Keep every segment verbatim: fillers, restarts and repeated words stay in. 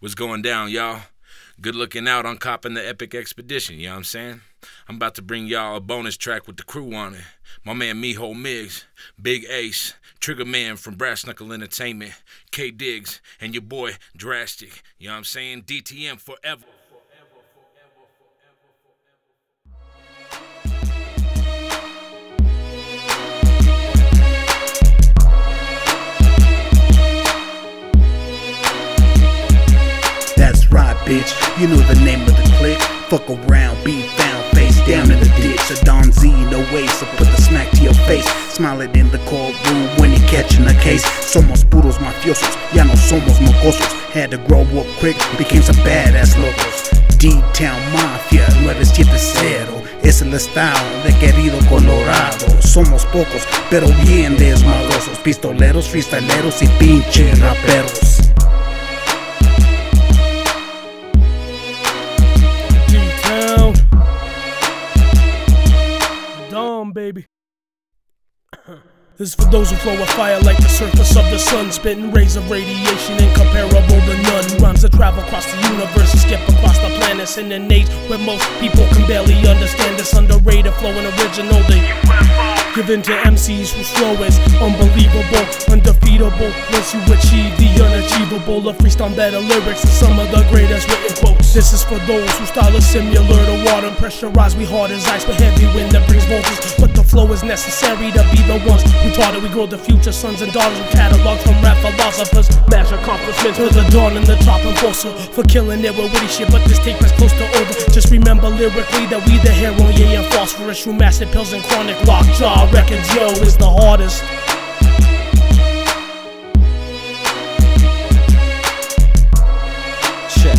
What's going down, y'all? Good looking out on copping the epic expedition, you know what I'm saying? I'm about to bring y'all a bonus track with the crew on it. My man Miho Miggs, Big Ace, Trigger Man from Brass Knuckle Entertainment, K Diggs, and your boy Drastic. You know what I'm saying? D T M forever. That's right, bitch, you know the name of the clique. Fuck around, be found, face down in the ditch. A Don Z, no way, so put the smack to your face. Smile it in the courtroom when you catching a case. Somos puros mafiosos, ya no somos mocosos. Had to grow up quick, became some badass locos. D-Town Mafia, nueve siete cero. Es el estado de querido Colorado. Somos pocos, pero bien desmadrosos. Pistoleros, freestyleros y pinche raperos. Baby. This is for those who flow a fire like the surface of the sun, spitting rays of radiation incomparable to none. Rhymes that travel across the universe and skip across the planets in an age where most people can barely understand this underrated flow and original. The U F O given to M Cs whose flow is unbelievable, undefeatable. Once you achieve the unachievable, a freestyle better lyrics and some of the greatest written quotes. This is for those whose style is similar to water and pressurized. We hard as ice, but heavy wind that brings voltage. But the flow is necessary to be the ones who taught it. We grow the future sons and daughters with catalogs from rap philosophers. Mash accomplishments for the dawn and the top and closer for killing it with witty shit. But this tape is close to over. Just remember lyrically that we the hero, yeah, and phosphorus through massive pills and chronic lockjaw records. Yo, is the hardest. Check.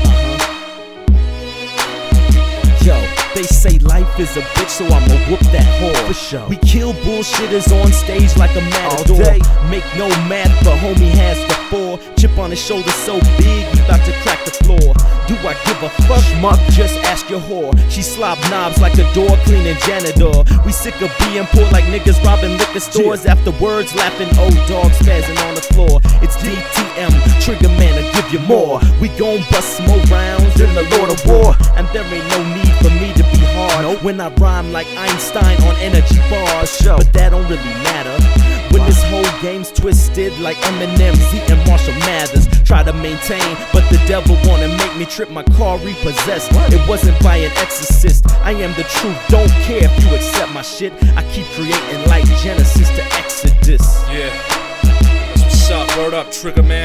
Uh-huh. Yo. They say life is a bitch, so I'ma whoop that whore. For sure. We kill bullshitters on stage like a matador. All day. Make no math, but homie has the four. Chip on his shoulder so big, he bout to crack the floor. Do I give a fuck? Schmuck, just ask your whore. She slop knobs like a door cleaning janitor. We sick of being poor like niggas robbing liquor stores. Yeah. Afterwards, laughing old dogs spazzing on the floor. It's D T M, Trigger Man to give you more. We gon' bust some more rounds in the Lord of War. And there ain't no need for me to be hard nope. when I rhyme like Einstein on energy bars. Show. But that don't really matter when wow. this whole game's twisted like Eminem, Z and Marshall Mathers. Try to maintain, but the devil wanna make me trip my car repossessed. What? It wasn't by an exorcist. I am the truth, don't care if you accept my shit. I keep creating like Genesis to Exodus. Yeah, that's what's up. Word up, Trigger Man.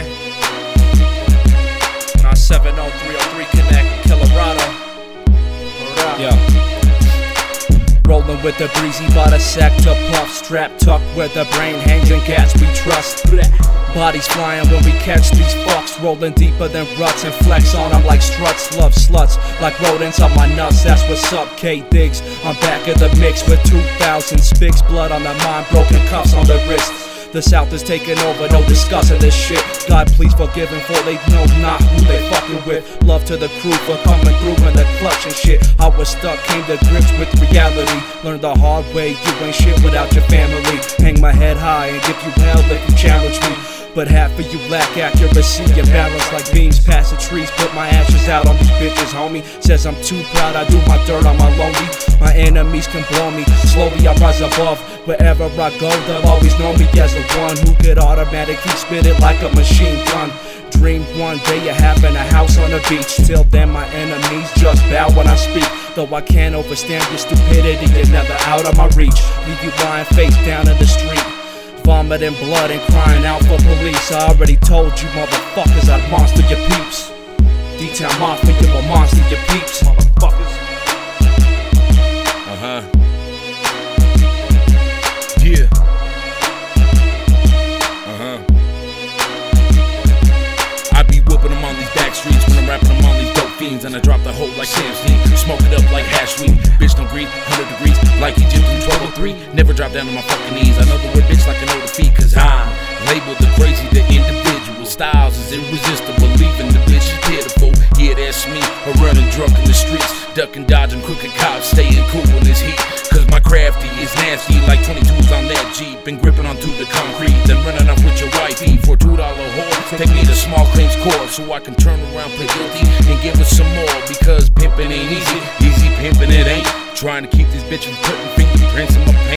nine seven oh three oh three Connect, Colorado. Yeah. Rolling with the breezy bada sack to puff, strap tucked where the brain hangs and gas we trust. Bodies flying when we catch these fucks, rolling deeper than ruts and flex on them like struts. Love sluts like rodents on my nuts. That's what's up, K Diggs. I'm back in the mix with two thousand spigs, blood on the mind, broken cuffs on the wrist. The South is taking over, no discussing this shit. God please forgive them for they know not who they fucking with. Love to the crew for coming through in the clutch and shit. I was stuck, came to grips with reality. Learned the hard way, you ain't shit without your family. Hang my head high and give you hell if you challenge me. But half of you lack accuracy and balance like beams past the trees. Put my ashes out on these bitches, homie. Says I'm too proud, I do my dirt on my lonely. My enemies can blow me, slowly I rise above. Wherever I go, they'll always know me as the one who could automatically spit it like a machine gun. Dreamed one day of having a house on the beach. Till then my enemies just bow when I speak. Though I can't overstand your stupidity, you're never out of my reach. Leave you lying face down in the street, vomiting blood and crying out for police. I already told you motherfuckers I'd monster your peeps. D-Town Mafia, you a monster your peeps, motherfuckers. Uh-huh. Yeah. Uh-huh. I be whooping them on these back streets when I'm rapping them on these dope fiends. And I drop the hoe like Sam Sneak, smoke it up like hash weed. Bitch don't breathe, one hundred degrees, like Egypt in twelve oh three. Never drop down on my fucking knees. I know the word bitch like I know the feet. Cause I'm labeled the crazy, the individual. Styles is irresistible, leaving the bitch pitiful. Yeah, that's me, a running drunk in the streets. Ducking, dodging crooked cops, staying cool in this heat. Cause my crafty is nasty like twenty-twos on that Jeep. And gripping onto the concrete, then running off with your wifey for two dollar whore. Take me to small claims court so I can turn around, play guilty, and give us some more. Because pimping ain't easy, easy pimping it ain't. Trying to keep this bitch from putting fingerprints in my